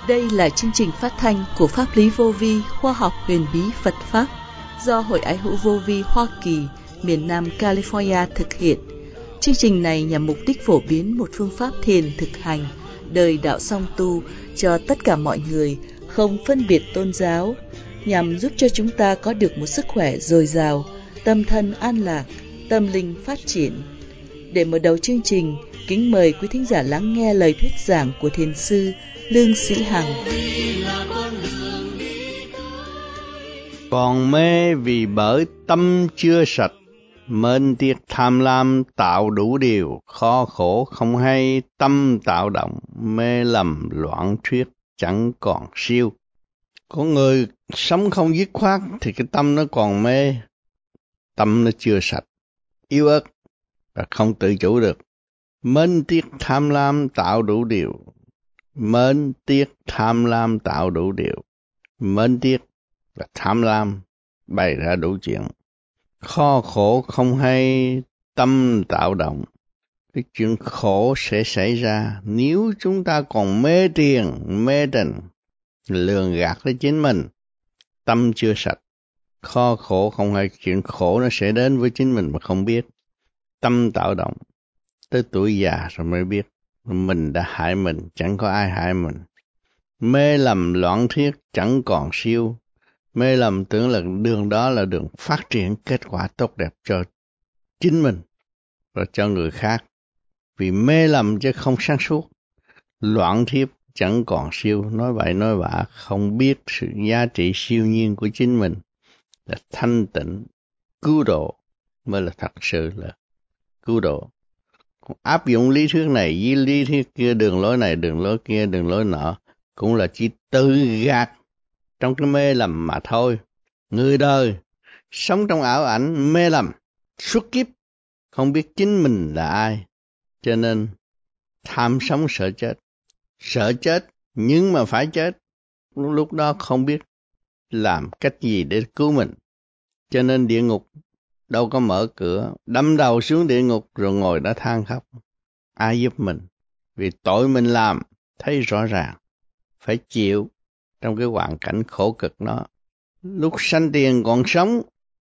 Đây là chương trình phát thanh của Pháp lý Vô Vi Khoa học Huyền bí Phật Pháp do Hội Ái hữu Vô Vi Hoa Kỳ, miền Nam California thực hiện. Chương trình này nhằm mục đích phổ biến một phương pháp thiền thực hành, đời đạo song tu cho tất cả mọi người, không phân biệt tôn giáo, nhằm giúp cho chúng ta có được một sức khỏe dồi dào, tâm thân an lạc, tâm linh phát triển. Để mở đầu chương trình, kính mời quý thính giả lắng nghe lời thuyết giảng của Thiền sư Lương Sĩ Hằng. Còn mê vì bởi tâm chưa sạch, mến tiếc tham lam tạo đủ điều, khó khổ không hay tâm tạo động, mê lầm loạn thuyết chẳng còn siêu. Có người sống không dứt khoát thì cái tâm nó còn mê, tâm nó chưa sạch, yếu ớt và không tự chủ được. Mến tiếc tham lam tạo đủ điều, mến tiếc tham lam tạo đủ điều, mến tiếc và tham lam bày ra đủ chuyện. Khó khổ không hay tâm tạo động, cái chuyện khổ sẽ xảy ra nếu chúng ta còn mê tiền, mê tình, lường gạt lấy chính mình, tâm chưa sạch. Khó khổ không hay, chuyện khổ nó sẽ đến với chính mình mà không biết. Tâm tạo động, tới tuổi già rồi mới biết mình đã hại mình, chẳng có ai hại mình. Mê lầm loạn thuyết chẳng còn siêu, mê lầm tưởng là đường đó là đường phát triển kết quả tốt đẹp cho chính mình và cho người khác. Vì mê lầm chứ không sáng suốt, loạn thuyết chẳng còn siêu, nói bậy nói bạ, không biết sự giá trị siêu nhiên của chính mình là thanh tịnh, cứu độ mới là thật sự là cứu độ. Còn áp dụng lý thuyết này với lý thuyết kia, đường lối này, đường lối kia, đường lối nọ, cũng là chỉ tự gạt trong cái mê lầm mà thôi. Người đời sống trong ảo ảnh mê lầm suốt kiếp, không biết chính mình là ai, cho nên tham sống sợ chết nhưng mà phải chết, lúc đó không biết làm cách gì để cứu mình, cho nên địa ngục đâu có mở cửa, đâm đầu xuống địa ngục rồi ngồi đã than khóc. Ai giúp mình? Vì tội mình làm thấy rõ ràng, phải chịu trong cái hoàn cảnh khổ cực đó. Lúc sanh tiền còn sống,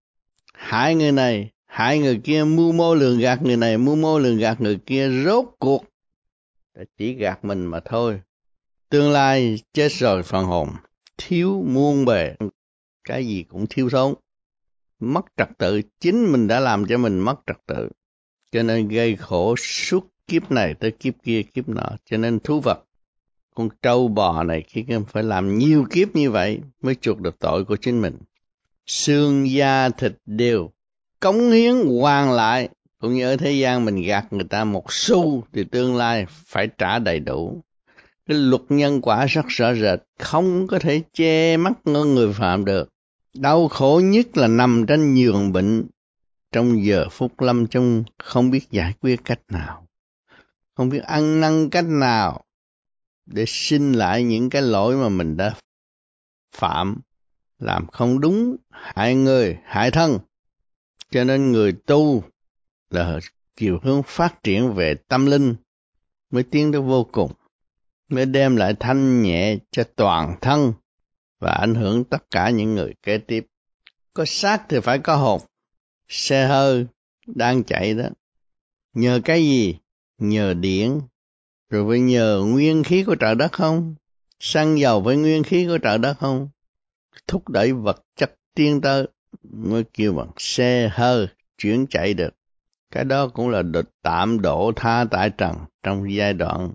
hại người này, hại người kia, mưu mô lường gạt người này, mưu mô lường gạt người kia, rốt cuộc chỉ gạt mình mà thôi. Tương lai chết rồi phần hồn thiếu muôn bề, cái gì cũng thiếu thốn, mất trật tự, chính mình đã làm cho mình mất trật tự, cho nên gây khổ suốt kiếp này tới kiếp kia kiếp nọ. Cho nên thú vật, con trâu bò này khi phải làm nhiều kiếp như vậy mới chuộc được tội của chính mình. Xương da thịt đều cống hiến hoàn lại, cũng như ở thế gian mình gạt người ta một xu thì tương lai phải trả đầy đủ. Cái luật nhân quả rất rõ rệt, không có thể che mắt người phạm được. Đau khổ nhất là nằm trên giường bệnh, trong giờ phút lâm chung không biết giải quyết cách nào, không biết ăn năn cách nào để xin lại những cái lỗi mà mình đã phạm, làm không đúng, hại người, hại thân. Cho nên người tu là chiều hướng phát triển về tâm linh mới tiến tới vô cùng, mới đem lại thanh nhẹ cho toàn thân và ảnh hưởng tất cả những người kế tiếp. Có xác thì phải có hồn. Xe hơi đang chạy đó, nhờ cái gì? Nhờ điện, rồi phải nhờ nguyên khí của trời đất không? Xăng dầu với nguyên khí của trời đất không? Thúc đẩy vật chất tiến tới mới kêu bằng xe hơi chuyển chạy được. Cái đó cũng là được tạm độ tha tại trần trong giai đoạn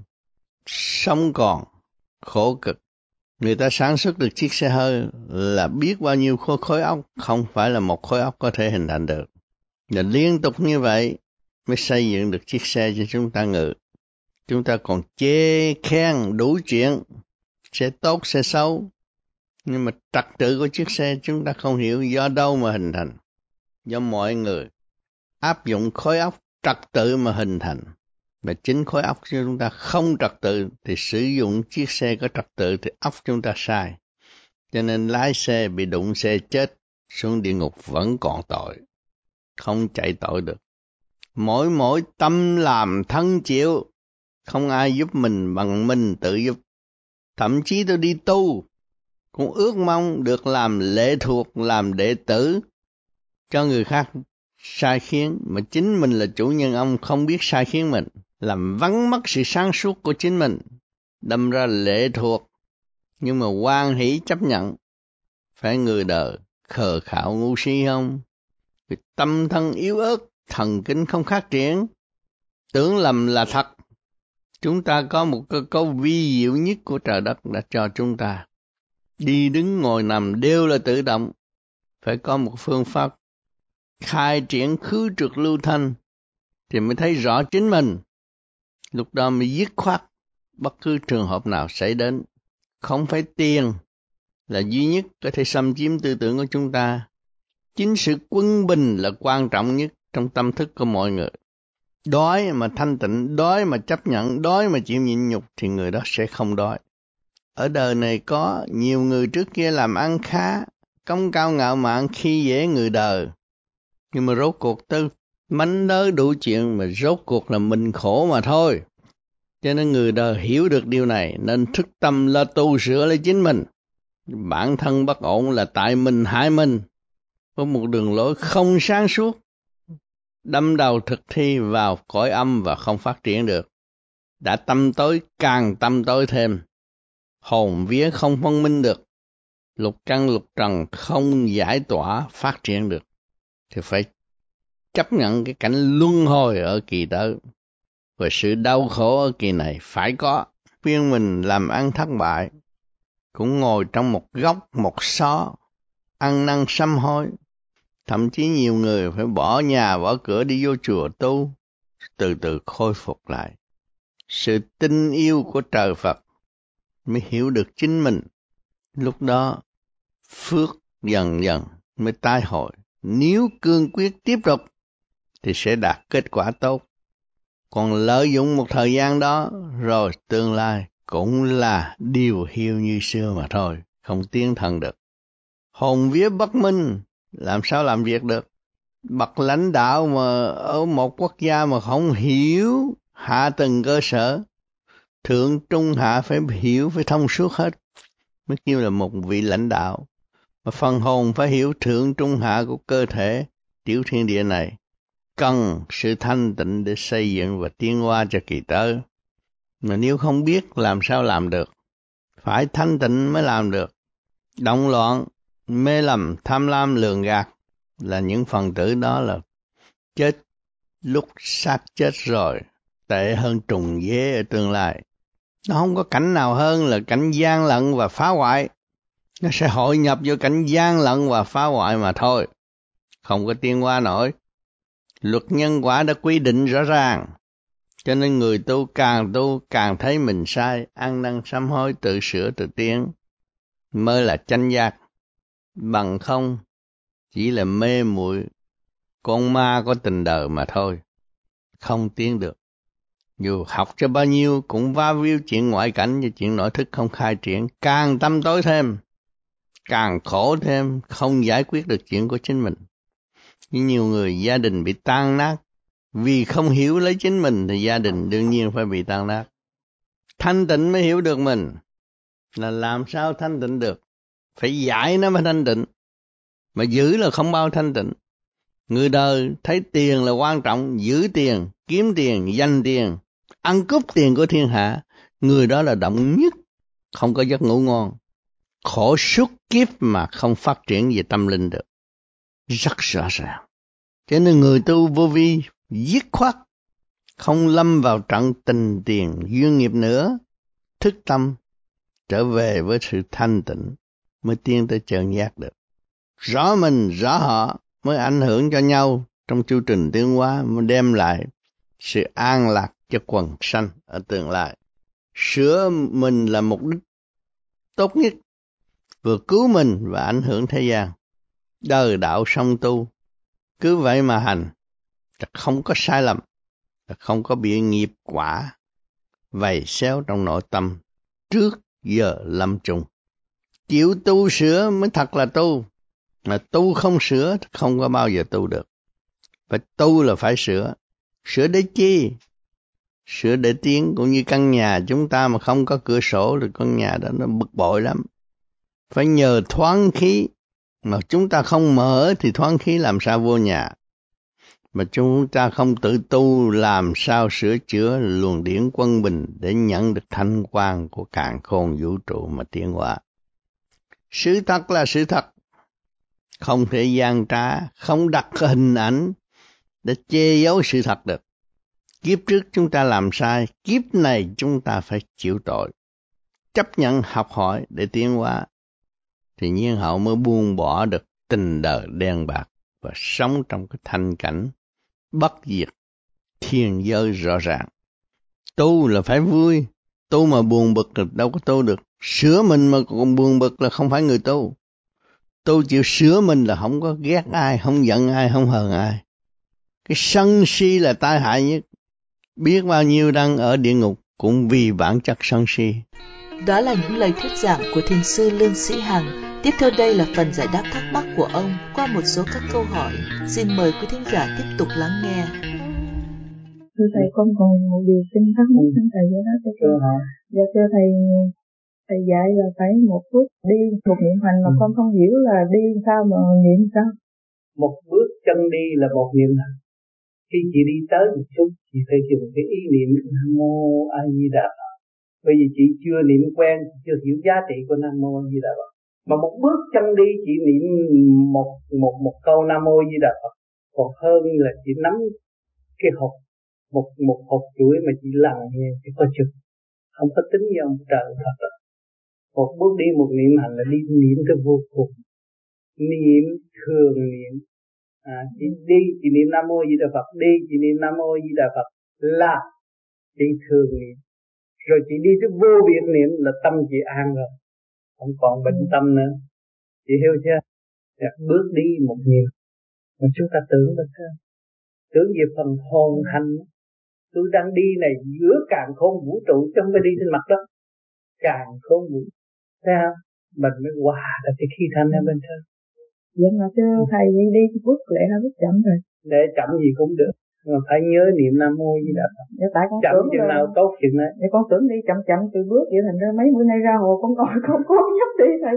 sống còn khổ cực. Người ta sản xuất được chiếc xe hơi là biết bao nhiêu khối óc, không phải là một khối óc có thể hình thành được. Và liên tục như vậy mới xây dựng được chiếc xe cho chúng ta ngự. Chúng ta còn chê khen đủ chuyện, xe tốt xe xấu, nhưng mà trật tự của chiếc xe chúng ta không hiểu do đâu mà hình thành. Do mọi người áp dụng khối óc trật tự mà hình thành. Mà chính khối óc của chúng ta không trật tự thì sử dụng chiếc xe có trật tự thì óc chúng ta sai. Cho nên lái xe bị đụng xe chết xuống địa ngục vẫn còn tội, không chạy tội được. Mỗi tâm làm thân chịu, không ai giúp mình bằng mình tự giúp. Thậm chí tôi đi tu cũng ước mong được làm lệ thuộc, làm đệ tử cho người khác sai khiến, mà chính mình là chủ nhân ông không biết sai khiến mình, làm vắng mất sự sáng suốt của chính mình, đâm ra lệ thuộc. Nhưng mà hoan hỷ chấp nhận. Phải người đời khờ khạo ngu si không? Vì tâm thân yếu ớt, thần kinh không phát triển, tưởng lầm là thật. Chúng ta có một câu vi diệu nhất của trời đất đã cho chúng ta. Đi đứng ngồi nằm đều là tự động. Phải có một phương pháp khai triển khứ trượt lưu thanh thì mới thấy rõ chính mình. Lúc đó mới dứt khoát bất cứ trường hợp nào xảy đến. Không phải tiền là duy nhất có thể xâm chiếm tư tưởng của chúng ta. Chính sự quân bình là quan trọng nhất trong tâm thức của mọi người. Đói mà thanh tịnh, đói mà chấp nhận, đói mà chịu nhịn nhục thì người đó sẽ không đói. Ở đời này có nhiều người trước kia làm ăn khá, cống cao ngạo mạn khi dễ người đời. Nhưng mà rốt cuộc tới mánh đớ đủ chuyện, mà rốt cuộc là mình khổ mà thôi. Cho nên người đời hiểu được điều này nên thức tâm là tu sửa lấy chính mình. Bản thân bất ổn là tại mình hại mình. Có một đường lối không sáng suốt, đâm đầu thực thi vào cõi âm và không phát triển được. Đã tâm tối càng tâm tối thêm, hồn vía không phân minh được, lục căn lục trần không giải tỏa phát triển được, thì phải chấp nhận cái cảnh luân hồi ở kỳ tới. Và sự đau khổ ở kỳ này phải có. Khuyên mình làm ăn thất bại, cũng ngồi trong một góc, một xó, ăn năn sám hối. Thậm chí nhiều người phải bỏ nhà, bỏ cửa đi vô chùa tu, từ từ khôi phục lại. Sự tin yêu của trời Phật mới hiểu được chính mình. Lúc đó, phước dần dần mới tái hội. Nếu cương quyết tiếp tục, thì sẽ đạt kết quả tốt. Còn lợi dụng một thời gian đó, rồi tương lai cũng là điều hiu như xưa mà thôi, không tiến thân được. Hồn vía bất minh, làm sao làm việc được? Bậc lãnh đạo mà ở một quốc gia mà không hiểu hạ tầng cơ sở, thượng trung hạ phải hiểu, phải thông suốt hết, mới kêu là một vị lãnh đạo. Mà phần hồn phải hiểu thượng trung hạ của cơ thể tiểu thiên địa này, cần sự thanh tịnh để xây dựng và tiến hóa cho kỳ tới. Mà nếu không biết làm sao làm được, phải thanh tịnh mới làm được. Động loạn, mê lầm, tham lam, lường gạt là những phần tử đó là chết lúc xác chết rồi, tệ hơn trùng dế ở tương lai. Nó không có cảnh nào hơn là cảnh gian lận và phá hoại. Nó sẽ hội nhập vô cảnh gian lận và phá hoại mà thôi, không có tiến hóa nổi. Luật nhân quả đã quy định rõ ràng, cho nên người tu càng thấy mình sai, ăn năn sám hối, tự sửa tự tiến mới là chánh giác. Bằng không chỉ là mê muội con ma có tình đời mà thôi, không tiến được. Dù học cho bao nhiêu cũng va víu chuyện ngoại cảnh và chuyện nội thức không khai triển, càng tâm tối thêm, càng khổ thêm, không giải quyết được chuyện của chính mình. Nhưng nhiều người gia đình bị tan nát vì không hiểu lấy chính mình, thì gia đình đương nhiên phải bị tan nát. Thanh tịnh mới hiểu được mình, là làm sao thanh tịnh được, phải giải nó mới thanh tịnh, mà giữ là không bao thanh tịnh. Người đời thấy tiền là quan trọng, giữ tiền, kiếm tiền, danh tiền, ăn cướp tiền của thiên hạ, người đó là động nhất, không có giấc ngủ ngon, khổ suốt kiếp mà không phát triển về tâm linh được. Rất rõ ràng. Cho nên người tu vô vi dứt khoát, không lâm vào trận tình tiền duyên nghiệp nữa, thức tâm trở về với sự thanh tịnh mới tiến tới chân giác được. Rõ mình rõ họ mới ảnh hưởng cho nhau trong chu trình tiến hóa, mới đem lại sự an lạc cho quần sanh ở tương lai. Sửa mình là mục đích tốt nhất, vừa cứu mình và ảnh hưởng thế gian. Đời đạo song tu, cứ vậy mà hành, không có sai lầm, không có bị nghiệp quả vầy xéo trong nội tâm trước giờ lâm chung. Chịu tu sửa mới thật là tu, mà tu không sửa không có bao giờ tu được. Phải tu là phải sửa. Sửa để chi? sửa để tiến, cũng như căn nhà chúng ta mà không có cửa sổ thì căn nhà đó nó bực bội lắm. Phải nhờ thoáng khí, mà chúng ta không mở thì thoáng khí làm sao vô nhà. Mà chúng ta không tự tu làm sao sửa chữa luồng điển quân bình để nhận được thanh quan của càn khôn vũ trụ mà tiến hóa. Sự thật là sự thật, không thể gian trá, không đặt hình ảnh để che giấu sự thật được. Kiếp trước chúng ta làm sai, kiếp này chúng ta phải chịu tội, chấp nhận học hỏi để tiến hóa, thì nhiên hậu mới buông bỏ được tình đời đen bạc và sống trong cái thanh cảnh bất diệt thiên giới rõ ràng. Tu là phải vui, tu mà buồn bực là đâu có tu được. Sửa mình mà còn buồn bực là không phải người tu. Tu chịu sửa mình là không có ghét ai, không giận ai, không hờn ai. Cái sân si là tai hại nhất. Biết bao nhiêu đang ở địa ngục cũng vì bản chất sân si. Đó là những lời thuyết giảng của thiền sư Lương Sĩ Hằng. Tiếp theo đây là phần giải đáp thắc mắc của ông qua một số các câu hỏi. Xin mời quý thính giả tiếp tục lắng nghe. Thưa thầy, con còn một điều xin thắc mắc xin thầy giải đáp cho con. Dạ thưa thầy dạy là phải một bước đi một niệm hành mà con không hiểu là đi sao mà niệm sao. Một bước chân đi là một niệm hành. Khi chị đi tới một chút, chị phải dùng cái ý niệm Nam Mô A Di Đà Phật. Bởi vì chị chưa niệm quen, chưa hiểu giá trị của Nam Mô A Di Đà Phật. Mà một bước chân đi chị niệm một câu Nam Mô A Di Đà Phật còn hơn là chị nắm cái hộp một hộp chuỗi mà chị lằng nghe chị có chừng, không có tính với ông trời Phật đó. Một bước đi một niệm hành là đi niệm tới vô cùng, niệm thường niệm. Chị đi chị niệm Nam Mô A Di Đà Phật, đi chị niệm Nam Mô A Di Đà Phật là chị thường niệm. Rồi chị đi tới vô biệt niệm là tâm chị an rồi, không còn bệnh tâm nữa. Chị hiểu chưa? Bước đi một niệm mà chúng ta tưởng là sao? Tưởng về phần hồn hành. Tôi đang đi này giữa càn khôn vũ trụ chứ không phải đi trên mặt đất. Càn khôn vũ trụ, thấy không? Mình mới hòa là cái khí thanh ở bên trên. Vậy mà chứ thầy đi bước lẹ hay bước chậm rồi? Để chậm gì cũng được, mà phải nhớ niệm Nam Mô Di Đà Phật. Tại con chậm chừng nào tốt chừng đấy. Vậy con tưởng đi chậm từ bước vậy, thành ra mấy bữa nay ra hồ con coi không có nhấp đi thầy.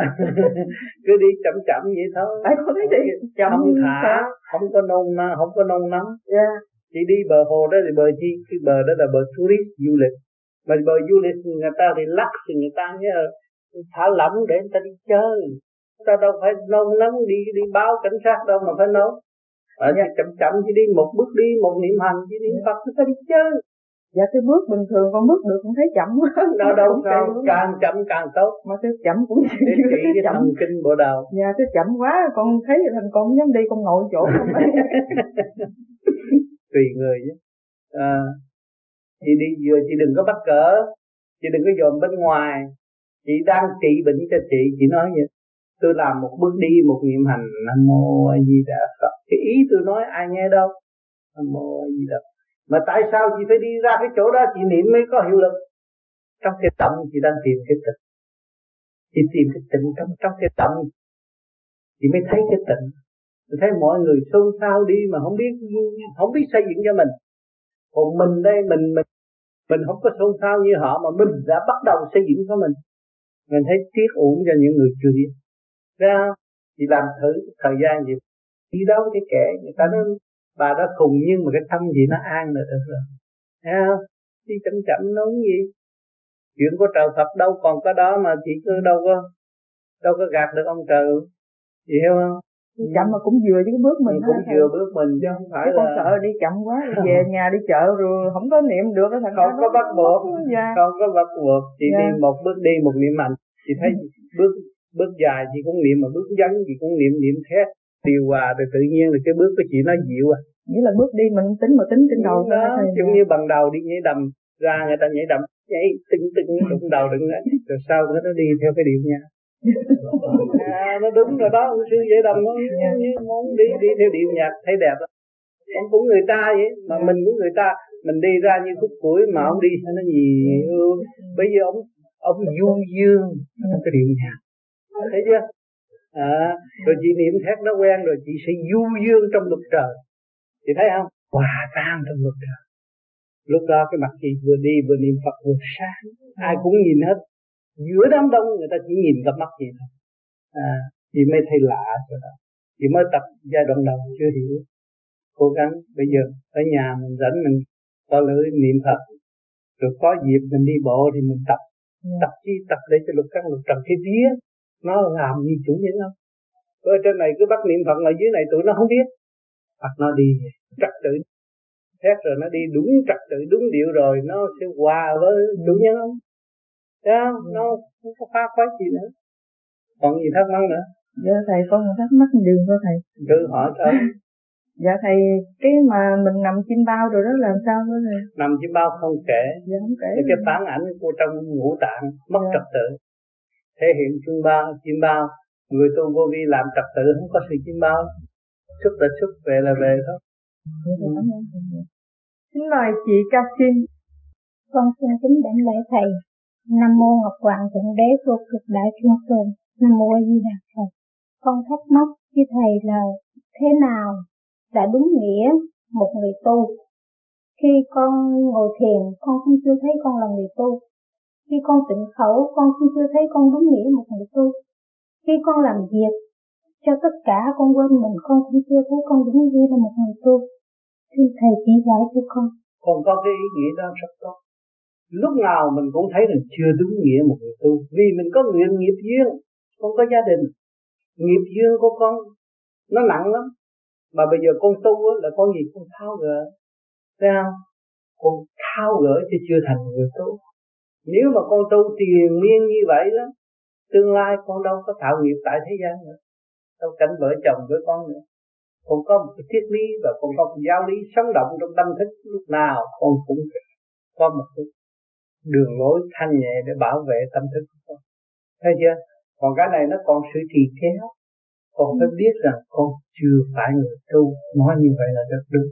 Cứ đi chậm vậy thôi. Tại con thấy đi chậm không thả, không có nôn nóng. Yeah. Chị đi bờ hồ đó thì bờ chi? Cái bờ đó là bờ tourist du lịch. Mà bờ du lịch người ta relax thì người ta nhớ thả lỏng để người ta đi chơi. Ta đâu phải nôn nóng đi báo cảnh sát đâu mà phải nôn. Chậm chỉ đi một bước đi một niệm hành, chỉ niệm Phật người ta đi chơi. Dạ cái bước bình thường con bước được, con thấy chậm quá. Đâu càng chậm càng tốt. Mà cái chậm cũng để trị cái thần kinh bộ đầu. Dạ cái chậm quá con thấy thành con không dám đi, con ngồi chỗ không ấy. Tùy người chứ. Chị đi vừa chị đừng có bắt cỡ, chị đừng có dòm bên ngoài. Chị đang trị bệnh cho chị nói vậy. Tôi làm một bước đi một niệm hành Nam Mô A Di Đà Phật. Cái ý tôi nói ai nghe đâu. Nam Mô A Di Đà Phật. Mà tại sao chị phải đi ra cái chỗ đó chị niệm mới có hiệu lực? Trong cái tâm chị đang tìm cái tịnh. Chị tìm cái tịnh trong cái tâm, chị mới thấy cái tịnh. Tôi thấy mọi người xôn xao đi mà không biết xây dựng cho mình. Còn mình đây mình không có xôn xao như họ, mà mình đã bắt đầu xây dựng cho mình. Mình thấy tiếc uổng cho những người chưa biết. Ra chị làm thử thời gian gì đi đâu cái kẻ người ta nói bà đó khùng nhưng mà cái tâm gì nó an rồi được rồi. Thấy không? Đi chậm nói gì? Chuyện của trời Phật đâu còn có đó mà chị cứ đâu có gạt được ông trời. Chị hiểu không? Chậm mà cũng vừa với cái bước mình. Cũng vừa bước mình chứ không phải là. Con sợ đi chậm quá, về nhà đi chợ rồi không có niệm được cái thành. Không có bắt buộc. Không có bắt buộc. Chị đi một bước đi một niệm hành. Chị thấy bước dài chị cũng niệm, mà bước ngắn chị cũng niệm thét điều hòa, rồi tự nhiên là cái bước của chị nó dịu à. Nghĩa là bước đi mình tính trên đầu đó, giống như bằng đầu đi nhảy đầm ra, người ta nhảy đầm nhảy tưng đụng đầu đừng rồi sau nó đi theo cái điệu nha. Nó đúng rồi đó, sư nhảy đầm nó muốn đi theo điệu nhạc thấy đẹp đó. Ông cũng người ta vậy mà mình cũng người ta, mình đi ra như khúc củi mà ông đi sao nó nhiều. Bây giờ ông du dương trong cái điệu nhạc, thấy chưa? Rồi chị niệm thét nó quen rồi chị sẽ du dương trong lục trời. Chị thấy không? Hòa tan trong lục trời. Lúc đó cái mặt chị vừa đi vừa niệm Phật vừa sáng, ai cũng nhìn hết. Giữa đám đông người ta chỉ nhìn cặp mắt chị thôi. Chị mới thấy lạ rồi đó. Chị mới tập giai đoạn đầu chưa hiểu. Cố gắng bây giờ ở nhà mình rảnh mình có lưỡi niệm Phật, rồi có dịp mình đi bộ thì mình tập. Tập chi? Tập để cho lục căn lục trần cái vía nó làm như chủ vậy không? Ở trên này cứ bắt niệm Phật, ở dưới này tụi nó không biết. Phật nó đi trật tự xét rồi nó đi đúng trật tự đúng điệu rồi nó sẽ hòa với chủ nhân không? Thấy không? Nó không có phá phái gì nữa. Còn gì thắc mắc nữa? Dạ thầy có một thắc mắc đường của thầy. Cứ hỏi thôi. Dạ thầy, cái mà mình nằm chim bao rồi đó làm sao đó thầy? Nằm chim bao không kể. Dạ không kể. Cái phản ảnh của trong ngũ tạng mất trật tự. Thể hiện chim bao. Người tu vô vi làm trật tự không có sự chim bao. Xuất là xuất, về là về thôi. Xin mời chị Ca Xin. Con xin kính đảnh lễ thầy. Nam mô Ngọc Hoàng Thượng Đế vô cực đại thiên tôn. Nam mô A Di Đà Phật. Con thắc mắc với thầy là thế nào đã đúng nghĩa một người tu? Khi con ngồi thiền, con cũng chưa thấy con là người tu. Khi con tịnh khẩu, con cũng chưa thấy con đúng nghĩa một người tu. Khi con làm việc cho tất cả con quên mình, con cũng chưa thấy con đúng nghĩa là một người tu. Xin thầy chỉ dạy cho con. Con có cái ý nghĩa đó rất tốt. Lúc nào mình cũng thấy rằng chưa đúng nghĩa một người tu, vì mình có nghiệp duyên, con có gia đình, nghiệp duyên của con nó nặng lắm. Mà bây giờ con tu là con gì con tháo gỡ, thấy không? Con tháo gỡ chứ chưa thành người tu. Nếu mà con tu triền miên như vậy đó, tương lai con đâu có tạo nghiệp tại thế gian nữa, đâu cảnh vợ chồng với con nữa. Con có một cái triết lý và con có một giáo lý sống động trong tâm thức, lúc nào con cũng có một cái đường lối thanh nhẹ để bảo vệ tâm thức của con. Thấy chưa? Còn cái này nó còn sự trì kéo. Con phải biết rằng con chưa phải người tu. Nói như vậy là rất đúng.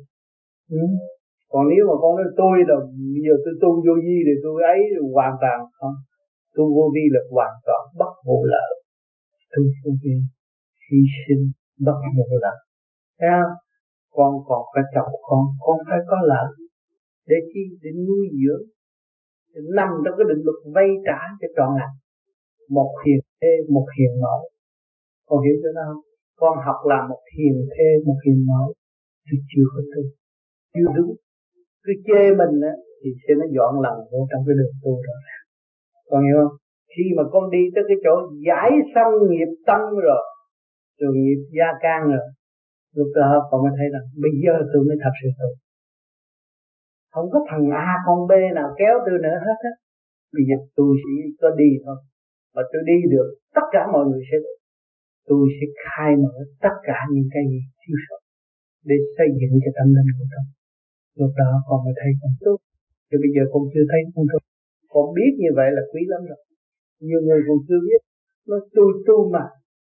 Còn nếu mà con nói tôi là bây giờ tôi tu vô vi thì tôi ấy hoàn toàn không. Tu vô vi là hoàn toàn bất vụ lợi. Tu vô vi hy sinh bất vụ lợi. Thấy không? Con còn phải chồng con phải có lợi. Để chi? Để nuôi dưỡng, để nằm trong cái định luật vay trả cho trọn lành. Một hiền thê, một hiền mẫu. Con hiểu chưa nào? Con học làm một hiền thê, một hiền mẫu thì chưa có tu, chưa đúng. Cứ chê mình á thì sẽ nó dọn lần vô trong cái đường tu đó. Con hiểu không? Khi mà con đi tới cái chỗ giải xong nghiệp tâm rồi nghiệp gia can rồi, lúc đó con mới thấy rằng bây giờ tôi mới thật sự tu. Không có thằng A con B nào kéo tôi nữa hết á. Bây giờ tôi chỉ có đi thôi. Mà tôi đi được, tất cả mọi người sẽ được. Tôi sẽ khai mở tất cả những cái gì thiếu sót để xây dựng cho tâm linh của tôi. Lúc đó con mới thấy con tốt. Chứ bây giờ con chưa thấy con tốt. Con biết như vậy là quý lắm rồi. Nhiều người còn chưa biết. Nó tôi tu mà.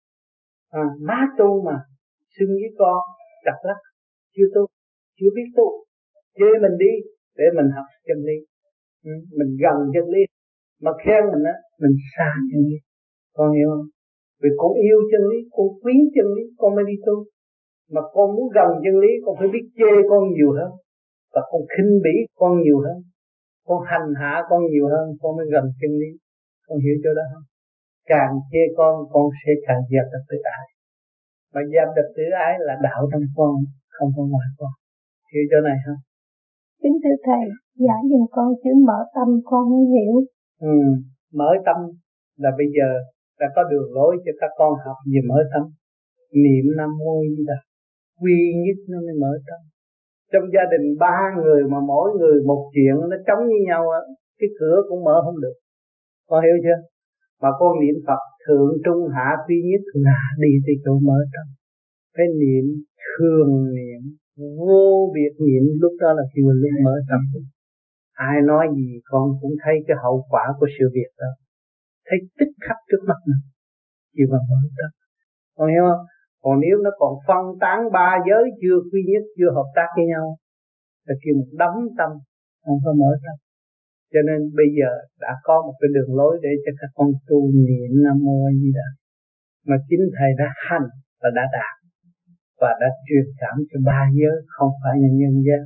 Má tu mà. Xưng với con chặt lắm. Chưa tu. Chưa biết tu. Chê mình đi để mình học chân lý. Mình gần chân lý. Mà khen mình á, mình xa chân lý. Con hiểu không? Vì con yêu chân lý, con quý chân lý, con mới đi tu. Mà con muốn gần chân lý, con phải biết chê con nhiều hơn. Và con khinh bỉ con nhiều hơn. Con hành hạ con nhiều hơn, con mới gần chân lý. Con hiểu chỗ đó không? Càng chê con sẽ càng dẹp được tự ái. Mà dẹp được tự ái là đạo trong con, không có ngoài con. Hiểu chỗ này không? Kính thưa thầy, giải dùm con chữ mở tâm con không hiểu. Mở tâm là bây giờ đã có đường lối cho các con học về mở tâm. Niệm Nam Mô Di Đà, quy nhất nó mới mở tâm. Trong gia đình 3 người mà mỗi người một chuyện nó chống như nhau á, cái cửa cũng mở không được. Con hiểu chưa? Mà con niệm Phật thượng trung hạ quy nhất là đi tới chỗ mở tâm. Phải niệm thường niệm, vô biệt niệm, lúc đó là khi mình lúc mở tâm. Ai nói gì con cũng thấy cái hậu quả của sự việc đó. Thấy tích khắc trước mắt mình. Chỉ bằng mở tâm. Con hiểu không? Còn nếu nó còn phân tán 3 giới chưa quy nhất, chưa hợp tác với nhau, là kêu một đấm tâm, không có mở tâm. Cho nên bây giờ đã có một cái đường lối để cho các con tu niệm Nam Mô A Di Đà. Mà chính thầy đã hành và đã đạt và đã truyền cảm cho 3 giới, không phải là nhân gian.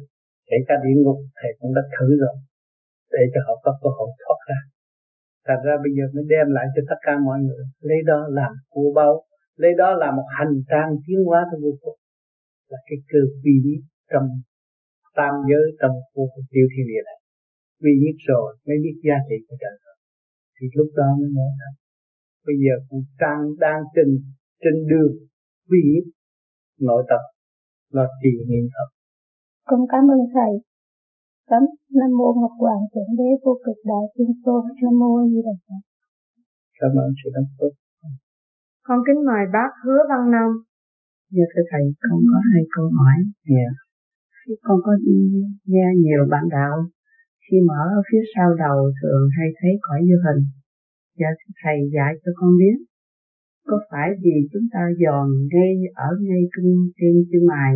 kể cả địa ngục thầy cũng đã thử rồi, để cho họ có cơ hội thoát ra. Thành ra bây giờ mới đem lại cho tất cả mọi người, lấy đó làm của báu, lấy đó làm một hành trang tiến hóa tới vô cùng, là cái cơ vi nhất trong tam giới, trong vô cùng tiểu thiên địa này. Vi nhất rồi mới biết giá trị của trời rồi, thì lúc đó mới nói thật. Bây giờ cũng đang trên đường vi nhất nội tập là trì niệm Phật. Con cảm ơn thầy. Nam mô Ngọc Hoàng Thượng Đế Vô Cực Đại Thiên Tôn. Nam mô A Di Đà Phật. Cảm ơn sự đóng góp. Con kính mời bác Hứa Văn Nam. Dạ thưa thầy, con có hai câu hỏi. Yeah. Con có nghe nhiều bạn đạo khi mở ở phía sau đầu thường hay thấy cõi vô hình. Dạ thưa thầy dạy cho con biết, có phải vì chúng ta dòn ngay trên chân mày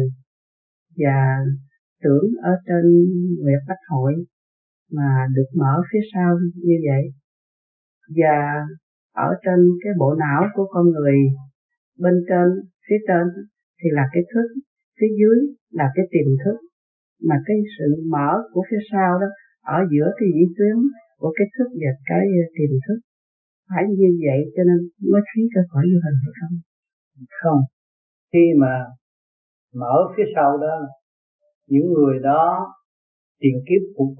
và tưởng ở trên Nguyệt Bách Hội mà được mở phía sau như vậy, và ở trên cái bộ não của con người bên trên, phía trên thì là cái thức, phía dưới là cái tiềm thức, mà cái sự mở của phía sau đó ở giữa cái vĩ tuyến của cái thức và cái tiềm thức, phải như vậy cho nên mới thấy cái cõi vô hình hay không? Không, khi mà mở phía sau đó, những người đó tiền kiếp cũng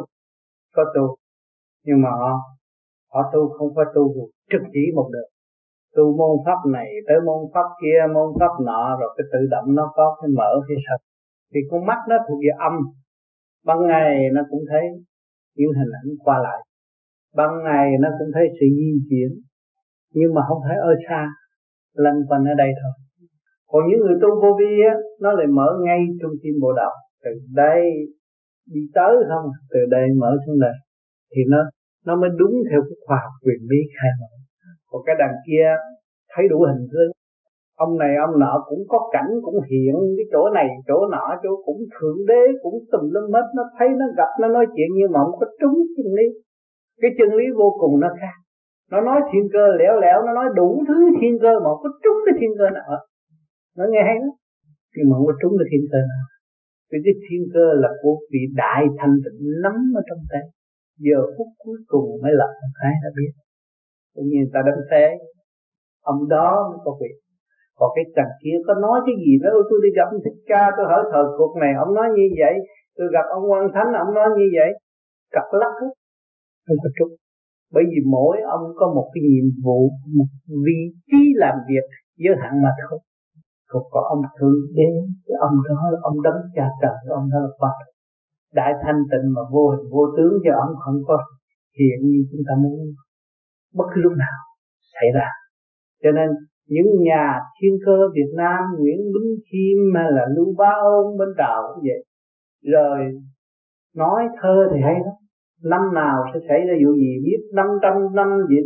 có tu, nhưng mà họ tu không phải tu trực chỉ một đường, tu môn pháp này tới môn pháp kia, môn pháp nọ, rồi cái tự động nó có cái mở phía sau. Thì con mắt nó thuộc về âm, ban ngày nó cũng thấy những hình ảnh qua lại, ban ngày nó cũng thấy sự di chuyển, nhưng mà không phải ở xa, lanh quanh ở đây thôi. Còn những người tu vô vi á, nó lại mở ngay trung tâm bộ đầu, từ đây đi tới không, từ đây mở xuống đây, thì nó mới đúng theo cái khoa học quyền bí khai mở. Còn cái đằng kia thấy đủ hình tướng, ông này ông nọ cũng có cảnh, cũng hiện cái chỗ này chỗ nọ, chỗ cũng thượng đế cũng tùm lum hết, nó thấy nó gặp nó nói chuyện, nhưng mà không có trúng chân lý. Cái chân lý vô cùng nó khác, nó nói thiên cơ lẻo nó nói đủ thứ thiên cơ mà không có trúng cái thiên cơ nào. Nó nghe hay lắm, nhưng mà không có trúng cái thiên cơ nào. Vì cái thiên cơ là của vị đại thanh tịnh nắm ở trong tay, giờ phút cuối cùng mới lập một cái đã biết. Cũng như ta đánh xe, ông đó mới có việc. Còn cái thằng kia có nói cái gì đó, tôi đi gặp ông Thích Ca, tôi hỏi thời cuộc này ông nói như vậy, tôi gặp ông Quan Thánh ông nói như vậy, cặp lắc hết, không có trúng. Bởi vì mỗi ông có một cái nhiệm vụ, một vị trí làm việc giới hạn mà thôi. Còn có ông thượng đế, cái ông đó là ông đấng cha trời, ông đó là Phật đại thanh tịnh mà vô hình vô tướng, cho ông không có hiện như chúng ta muốn bất cứ lúc nào xảy ra. Cho nên những nhà thiên cơ Việt Nam, Nguyễn Bính Khiêm hay là Lưu Bá Ôn bên Trào cũng vậy, rồi nói thơ thì hay lắm, năm nào sẽ xảy ra vụ gì biết 500 năm về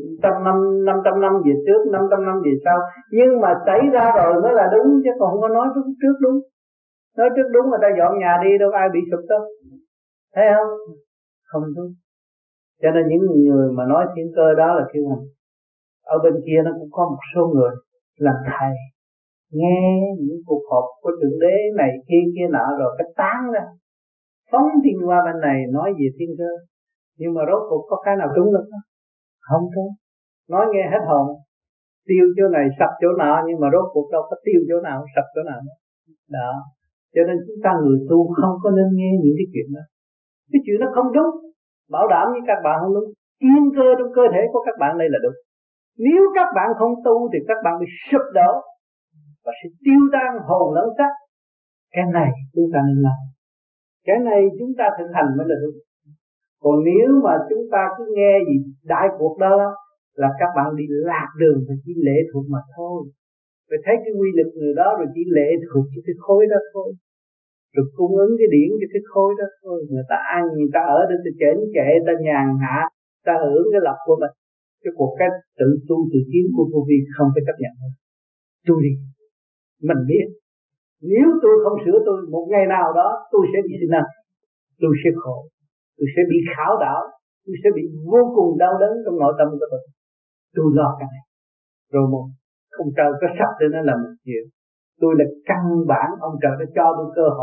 500 năm về trước, 500 năm về sau, nhưng mà xảy ra rồi mới là đúng, chứ còn không có nói trước đúng. Nói trước đúng người ta dọn nhà đi đâu ai bị sụp đâu, thấy không? Không đúng. Cho nên những người mà nói thiên cơ đó là kêu rằng ở bên kia nó cũng có một số người làm thầy, nghe những cuộc họp của thượng đế này kia nọ rồi cái tán ra, phóng thiên qua bên này nói về thiên cơ, nhưng mà rốt cuộc có cái nào trúng được không? Không trúng. Nói nghe hết hồn, tiêu chỗ này sập chỗ nọ, nhưng mà rốt cuộc đâu có tiêu chỗ nào sập chỗ nào đó. Cho nên chúng ta người tu không có nên nghe những cái chuyện đó. Cái chuyện đó không đúng, bảo đảm với các bạn không đúng. Thiên cơ trong cơ thể của các bạn đây là đúng. Nếu các bạn không tu thì các bạn bị sụp đổ và sẽ tiêu tan hồn lẫn xác. Cái này chúng ta nên làm, cái này chúng ta thực hành mới là đúng. Còn nếu mà chúng ta cứ nghe gì đại cuộc đó là các bạn đi lạc đường và chỉ lệ thuộc mà thôi. Phải thấy cái quy lực người đó rồi chỉ lệ thuộc cho cái khối đó thôi, rồi cung ứng cái điển cho cái khối đó thôi. Người ta ăn, người ta ở đây, ta chảnh chệ, ta nhàn hạ, ta hưởng cái lộc của mình. Cái cuộc cách tự tu tự tiến của vô vi không phải chấp nhận được. Tu đi, mình biết nếu tôi không sửa tôi, một ngày nào đó tôi sẽ bị sinh năng, tôi sẽ khổ, tôi sẽ bị khảo đảo, tôi sẽ bị vô cùng đau đớn trong nội tâm của tôi. Tôi lo cái này rồi một ông trời có sắp cho nó là một chuyện. Tôi là căn bản, ông trời đã cho tôi cơ hội,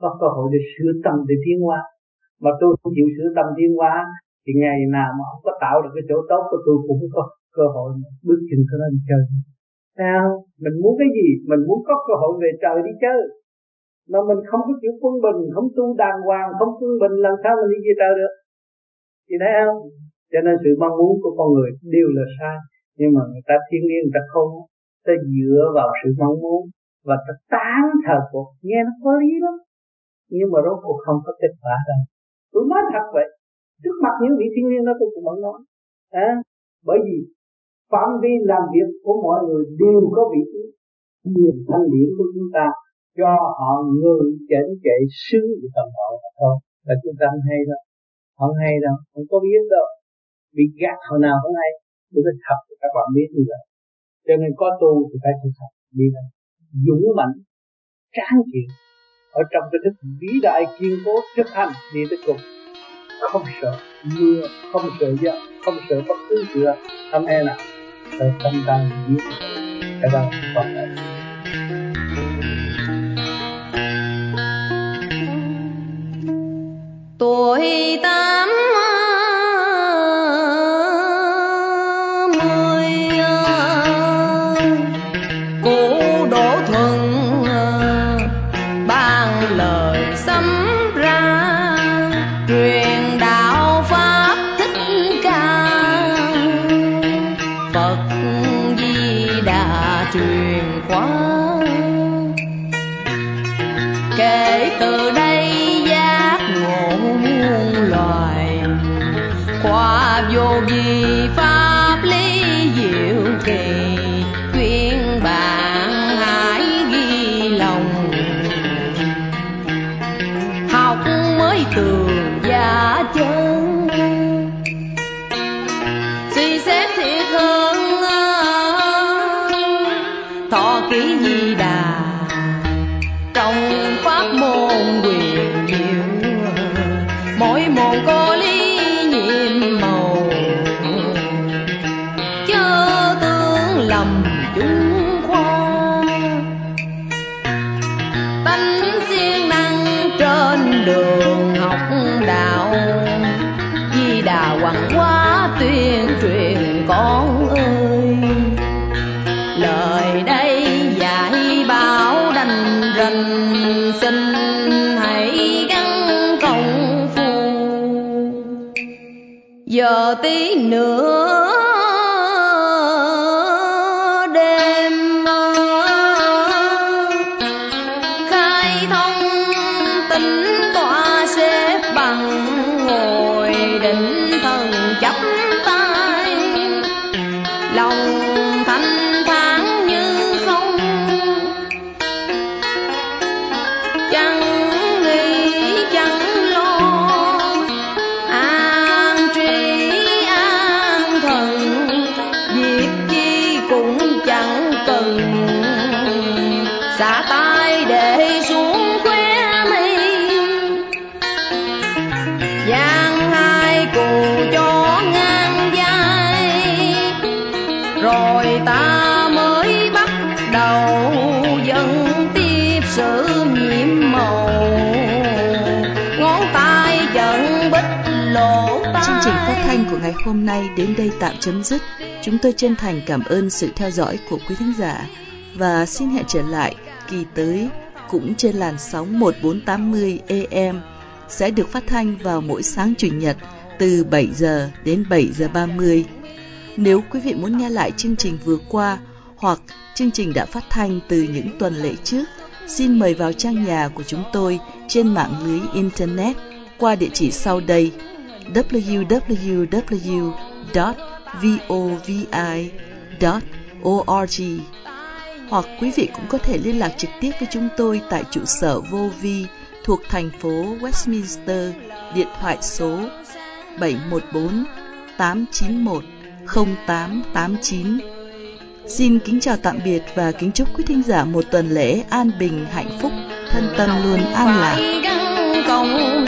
có cơ hội để sửa tâm để tiến hóa. Mà tôi không chịu sửa tâm tiến hóa thì ngày nào mà không có tạo được cái chỗ tốt của tôi cũng có cơ hội bước chân tới lên trời. Sao? Mình muốn cái gì? Mình muốn có cơ hội về trời đi chơi. Mà mình không có chịu quân bình, không tu đàng hoàng, không quân bình, làm sao mình đi về trời được? Chị thấy không? Cho nên sự mong muốn của con người đều là sai. Nhưng mà người ta thiên liêng, người ta không, ta dựa vào sự mong muốn và ta tán thờ cuộc. Nghe nó có lý lắm, nhưng mà rốt cuộc không có kết quả đâu. Tôi nói thật vậy, trước mặt những vị thiên liêng đó tôi cũng vẫn nói. Bởi vì phạm vi làm việc của mọi người đều có vị trí nhiều thanh điển của chúng ta, cho họ ngừng chảnh chệ xứ để tầm họ thôi. Là chúng ta không hay đâu, không hay đâu, không có biết đâu, bị gạt hồi nào không hay. Tôi phải thật cho các bạn biết như vậy. Cho nên có tu thì phải thực tập đi lên, dũng mãnh, tráng kiện ở trong cái thức vĩ đại kiên cố thực hành đi tới cùng, không sợ mưa, không sợ gió, không sợ bất cứ chuyện âm e nào, sợ tâm ta biết cái đó còn lại. Tuổi 80 Cụ Đỗ Thuần ban lời sấm ra, truyền đạo pháp Thích Ca, Phật Di Đà truyền khóa. Kể từ đây giác ngộ muôn loài, khoa vô vi pháp lý diệu kỳ, khuyên bạn hãy ghi lòng, học mới tường giả chân, suy xét thiệt hơn thọ ký Di Đà trong pháp môn quyền diệu, mỗi môn có lý nhiệm màu, chớ tướng lầm chúng khoa, tánh siêng năng trên đường học đạo. Di Đà hoàng hóa tuyên truyền con ơi, lời đây dạy bảo đành rành, xin hãy gắng công phu. Giờ tí nữa đêm khai thông tĩnh tọa xếp bằng, ngồi định thần chắp tay, lòng thanh thản như không, chẳng nghĩ chẳng lo, an trí an thần, việc chi cũng chẳng cần, xả tay để xuống khóe mi, giang hai cụ cho ngang vai, rồi ta mới bắt đầu dần tiếp sự nhiệm màu, ngón tay dần bích lỗ tai. Chương trình phát thanh của ngày hôm nay đến đây tạm chấm dứt. Chúng tôi chân thành cảm ơn sự theo dõi của quý thính giả và xin hẹn trở lại kỳ tới cũng trên làn sóng 1480 AM, sẽ được phát thanh vào mỗi sáng Chủ nhật từ 7 giờ đến 7 giờ 30. Nếu quý vị muốn nghe lại chương trình vừa qua hoặc chương trình đã phát thanh từ những tuần lễ trước, xin mời vào trang nhà của chúng tôi trên mạng lưới Internet qua địa chỉ sau đây: www.vovi.org. Hoặc quý vị cũng có thể liên lạc trực tiếp với chúng tôi tại trụ sở Vô Vi thuộc thành phố Westminster, điện thoại số 714-891-0889. Xin kính chào tạm biệt và kính chúc quý thính giả một tuần lễ an bình hạnh phúc, thân tâm luôn an lạc.